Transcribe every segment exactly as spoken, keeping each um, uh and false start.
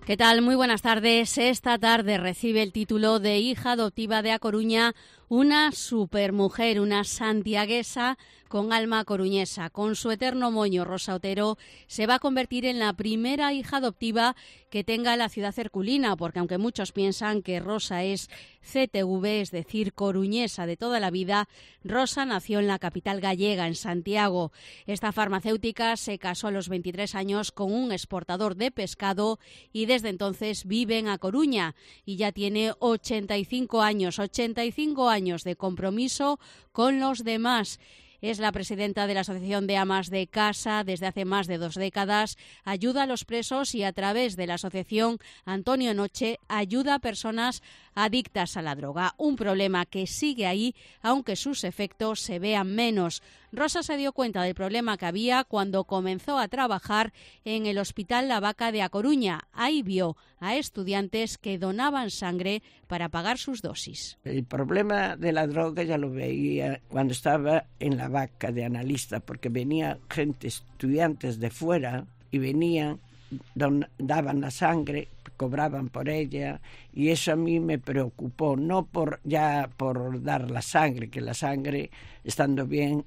¿Qué tal? Muy buenas tardes. Esta tarde recibe el título de hija adoptiva de A Coruña una supermujer, una santiaguesa con alma coruñesa. Con su eterno moño, Rosa Otero se va a convertir en la primera hija adoptiva que tenga la ciudad herculina, porque aunque muchos piensan que Rosa es C T V, es decir, coruñesa de toda la vida, Rosa nació en la capital gallega, en Santiago. Esta farmacéutica se casó a los veintitrés años con un exportador de pescado y desde entonces vive en A Coruña y ya tiene ochenta y cinco años, ochenta y cinco años de compromiso con los demás. Es la presidenta de la Asociación de Amas de Casa desde hace más de dos décadas. Ayuda a los presos y a través de la asociación Antonio Noche ayuda a personas adictas a la droga. Un problema que sigue ahí, aunque sus efectos se vean menos. Rosa se dio cuenta del problema que había cuando comenzó a trabajar en el Hospital La Vaca de A Coruña. Ahí vio a estudiantes que donaban sangre para pagar sus dosis. El problema de la droga ya lo veía cuando estaba en La Vaca de analista, porque venía gente, estudiantes de fuera, y venían, don, daban la sangre, cobraban por ella, y eso a mí me preocupó, no por ya por dar la sangre, que la sangre, estando bien,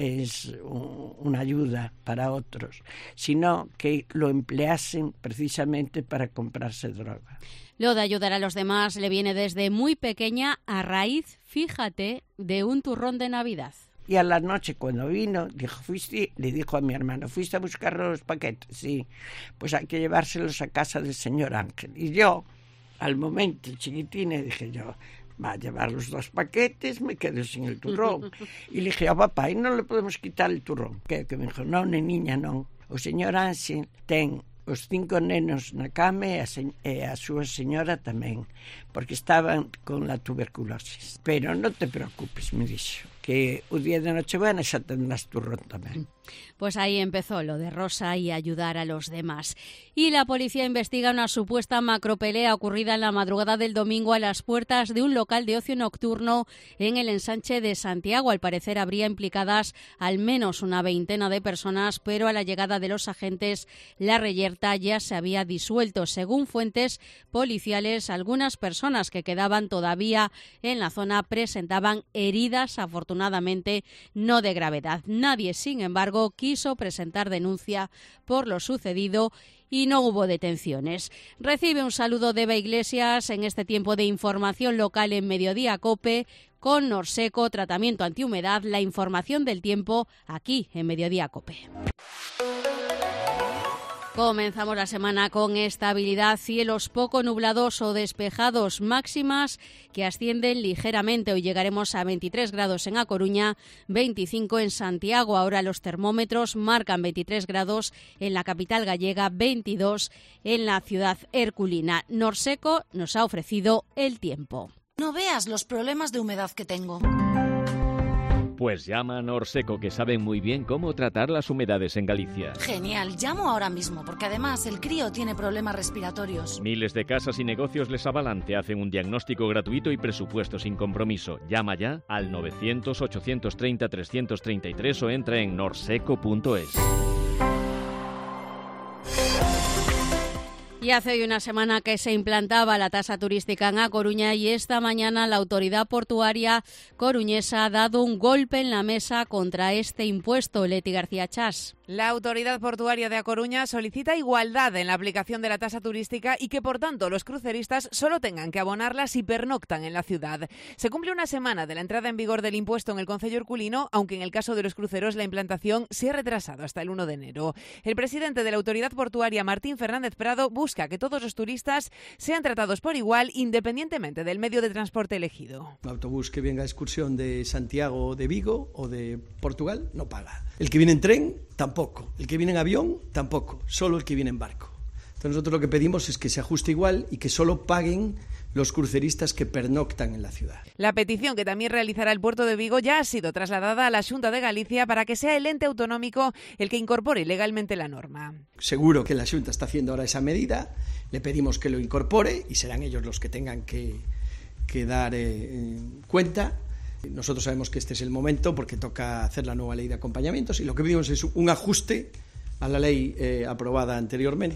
es una ayuda para otros, sino que lo empleasen precisamente para comprarse droga. Lo de ayudar a los demás le viene desde muy pequeña a raíz, fíjate, de un turrón de Navidad. Y a la noche cuando vino, dijo, fuiste, le dijo a mi hermano, ¿fuiste a buscar los paquetes? Sí, pues hay que llevárselos a casa del señor Ángel. Y yo, al momento, chiquitina, dije yo, va a llevar los dos paquetes, me quedo sin el turrón. Y le dije, a papá, ¿y no le podemos quitar el turrón? Que, que me dijo, no, ne niña, non. O señor Ángel ten os cinco nenos na cama e a, se, e a súa señora tamén, porque estaban con la tuberculosis. Pero non te preocupes, me dixo, que o día de Nochebuena xa tendrás turrón tamén. Pues ahí empezó lo de Rosa y ayudar a los demás. Y la policía investiga una supuesta macropelea ocurrida en la madrugada del domingo a las puertas de un local de ocio nocturno en el ensanche de Santiago. Al parecer habría implicadas al menos una veintena de personas, pero a la llegada de los agentes la reyerta ya se había disuelto. Según fuentes policiales, algunas personas que quedaban todavía en la zona presentaban heridas, afortunadamente no de gravedad. Nadie, sin embargo, quiso presentar denuncia por lo sucedido y no hubo detenciones. Recibe un saludo de Eva Iglesias en este tiempo de información local en Mediodía Cope con Norseco, tratamiento antihumedad, la información del tiempo aquí en Mediodía Cope. Comenzamos la semana con estabilidad, cielos poco nublados o despejados, máximas que ascienden ligeramente. Hoy llegaremos a veintitrés grados en A Coruña, veinticinco en Santiago. Ahora los termómetros marcan veintitrés grados en la capital gallega, veintidós en la ciudad herculina. Norseco nos ha ofrecido el tiempo. No veas los problemas de humedad que tengo. Pues llama a Norseco, que saben muy bien cómo tratar las humedades en Galicia. Genial, llamo ahora mismo, porque además el crío tiene problemas respiratorios. Miles de casas y negocios les avalan, te hacen un diagnóstico gratuito y presupuesto sin compromiso. Llama ya al novecientos, ochocientos treinta, trescientos treinta y tres o entra en norseco punto es. Y hace hoy una semana que se implantaba la tasa turística en A Coruña y esta mañana la autoridad portuaria coruñesa ha dado un golpe en la mesa contra este impuesto. Leti García Chas. La autoridad portuaria de A Coruña solicita igualdad en la aplicación de la tasa turística y que, por tanto, los cruceristas solo tengan que abonarla si pernoctan en la ciudad. Se cumple una semana de la entrada en vigor del impuesto en el concello herculino, aunque en el caso de los cruceros la implantación se ha retrasado hasta el uno de enero. El presidente de la autoridad portuaria, Martín Fernández Prado, busca que todos los turistas sean tratados por igual, independientemente del medio de transporte elegido. Un autobús que venga a excursión de Santiago, de Vigo o de Portugal no paga. El que viene en tren, tampoco. El que viene en avión, tampoco. Solo el que viene en barco. Entonces nosotros lo que pedimos es que se ajuste igual y que solo paguen los cruceristas que pernoctan en la ciudad. La petición que también realizará el puerto de Vigo ya ha sido trasladada a la Xunta de Galicia para que sea el ente autonómico el que incorpore legalmente la norma. Seguro que la Xunta está haciendo ahora esa medida, le pedimos que lo incorpore y serán ellos los que tengan que, que dar eh, cuenta. Nosotros sabemos que este es el momento porque toca hacer la nueva ley de acompañamientos y lo que pedimos es un ajuste a la ley eh, aprobada anteriormente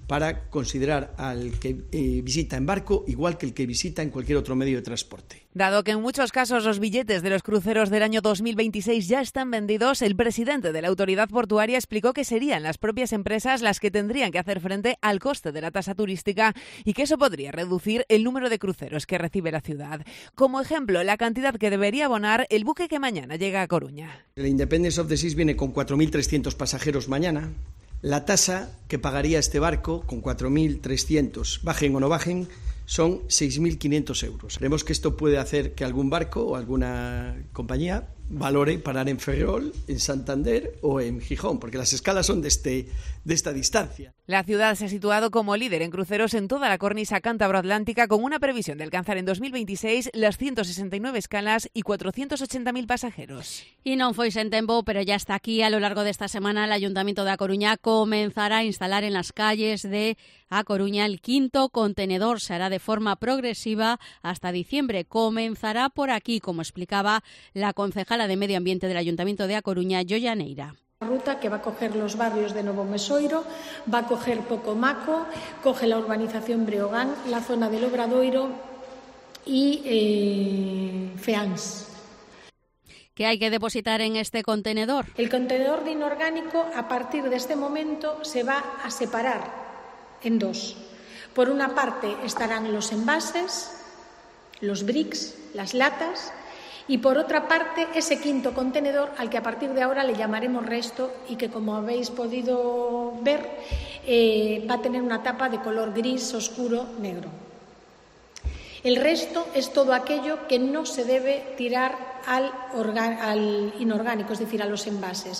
para considerar al que eh, visita en barco igual que el que visita en cualquier otro medio de transporte. Dado que en muchos casos los billetes de los cruceros del año dos mil veintiséis ya están vendidos, el presidente de la autoridad portuaria explicó que serían las propias empresas las que tendrían que hacer frente al coste de la tasa turística y que eso podría reducir el número de cruceros que recibe la ciudad. Como ejemplo, la cantidad que debería abonar el buque que mañana llega a Coruña. El Independence of the Seas viene con cuatro mil trescientos pasajeros mañana. La tasa que pagaría este barco con cuatro mil trescientos, bajen o no bajen, son seis mil quinientos euros. Creemos que esto puede hacer que algún barco o alguna compañía valore parar en Ferrol, en Santander o en Gijón, porque las escalas son de, este, de esta distancia. La ciudad se ha situado como líder en cruceros en toda la cornisa cántabro-atlántica, con una previsión de alcanzar en dos mil veintiséis las ciento sesenta y nueve escalas y cuatrocientos ochenta mil pasajeros. Y non foi sen tempo, pero ya está aquí. A lo largo de esta semana, el Ayuntamiento de A Coruña comenzará a instalar en las calles de A Coruña el quinto contenedor. Se hará de forma progresiva hasta diciembre. Comenzará por aquí, como explicaba la concejala de Medio Ambiente del Ayuntamiento de A Coruña, Yoya Neira. Ruta que va a coger los barrios de Novo Mesoiro, va a coger Pocomaco, coge la urbanización Breogán, la zona del Obradoiro y eh, Feáns. ¿Qué hay que depositar en este contenedor? El contenedor de inorgánico, a partir de este momento, se va a separar en dos. Por una parte estarán los envases, los bricks, las latas, y por otra parte ese quinto contenedor al que a partir de ahora le llamaremos resto y que, como habéis podido ver, eh, va a tener una tapa de color gris oscuro negro. El resto es todo aquello que no se debe tirar al, orga- al inorgánico, es decir, a los envases.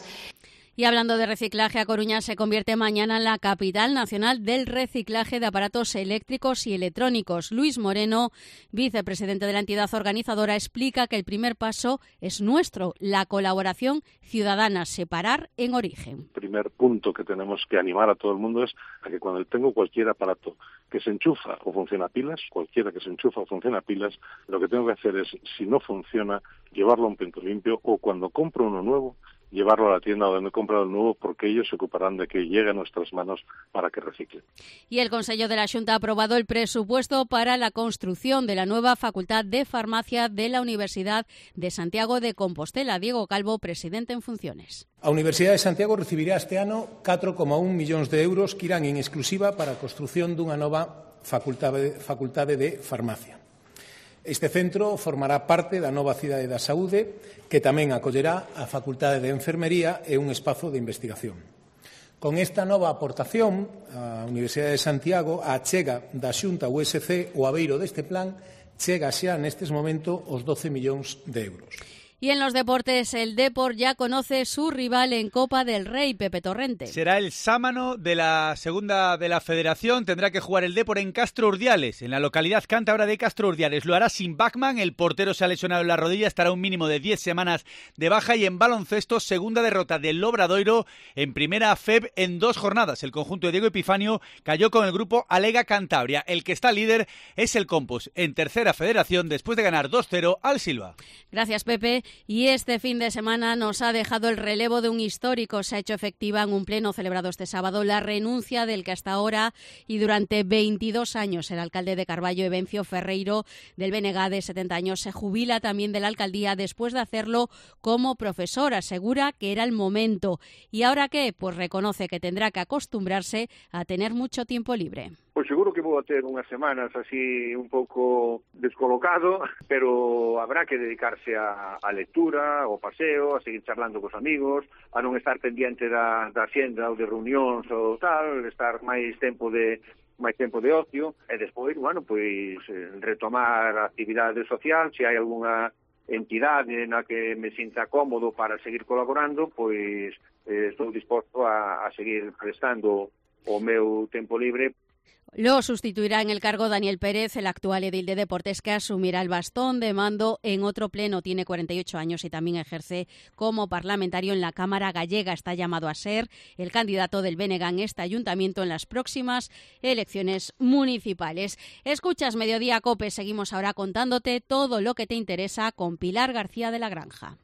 Y hablando de reciclaje, A Coruña se convierte mañana en la capital nacional del reciclaje de aparatos eléctricos y electrónicos. Luis Moreno, vicepresidente de la entidad organizadora, explica que el primer paso es nuestro, la colaboración ciudadana, separar en origen. El primer punto que tenemos que animar a todo el mundo es a que cuando tengo cualquier aparato que se enchufa o funciona a pilas, cualquiera que se enchufa o funciona a pilas, lo que tengo que hacer es, si no funciona, llevarlo a un punto limpio, o cuando compro uno nuevo, llevarlo a la tienda donde he comprado el nuevo, porque ellos se ocuparán de que llegue a nuestras manos para que recicle. Y el Consejo de la Xunta ha aprobado el presupuesto para la construcción de la nueva Facultad de Farmacia de la Universidad de Santiago de Compostela. Diego Calvo, presidente en funciones. A Universidade de Santiago recibirá este ano catro coma un millóns de euros que irán en exclusiva para a construción dunha nova facultade, facultade de farmacia. Este centro formará parte da nova cidade da saúde, que tamén acollerá a Facultade de Enfermería e un espazo de investigación. Con esta nova aportación, a Universidade de Santiago, a achega da Xunta U S C, o abeiro deste plan, chega xa nestes momentos os doce millóns de euros. Y en los deportes, el Depor ya conoce su rival en Copa del Rey, Pepe Torrente. Será el sámano de la segunda de la Federación. Tendrá que jugar el Depor en Castro Urdiales, en la localidad cántabra de Castro Urdiales. Lo hará sin Bachmann, el portero se ha lesionado en la rodilla, estará un mínimo de diez semanas de baja. Y en baloncesto, segunda derrota del Obradoiro en primera F E B en dos jornadas. El conjunto de Diego Epifanio cayó con el grupo Alega Cantabria. El que está líder es el Compos, en tercera Federación, después de ganar dos cero al Silva. Gracias, Pepe. Y este fin de semana nos ha dejado el relevo de un histórico. Se ha hecho efectiva en un pleno celebrado este sábado la renuncia del que hasta ahora y durante veintidós años el alcalde de Carballo, Evencio Ferreiro, del B N G, de setenta años, se jubila también de la alcaldía después de hacerlo como profesor. Asegura que era el momento. ¿Y ahora qué? Pues reconoce que tendrá que acostumbrarse a tener mucho tiempo libre. Pois seguro que vou a ter unhas semanas así un pouco descolocado, pero habrá que dedicarse a, a lectura, ao paseo, a seguir charlando cos amigos, a non estar pendiente da, da xenda ou de reunións ou tal, estar máis tempo de máis tempo de ocio, e despois, bueno, pois retomar a actividade social, se hai algunha entidade na que me sinta cómodo para seguir colaborando, pois eh, estou disposto a, a seguir prestando o meu tempo libre. Lo sustituirá en el cargo Daniel Pérez, el actual edil de Deportes, que asumirá el bastón de mando en otro pleno. Tiene cuarenta y ocho años y también ejerce como parlamentario en la Cámara Gallega. Está llamado a ser el candidato del B N G en este ayuntamiento en las próximas elecciones municipales. Escuchas Mediodía Cope. Seguimos ahora contándote todo lo que te interesa con Pilar García de la Granja.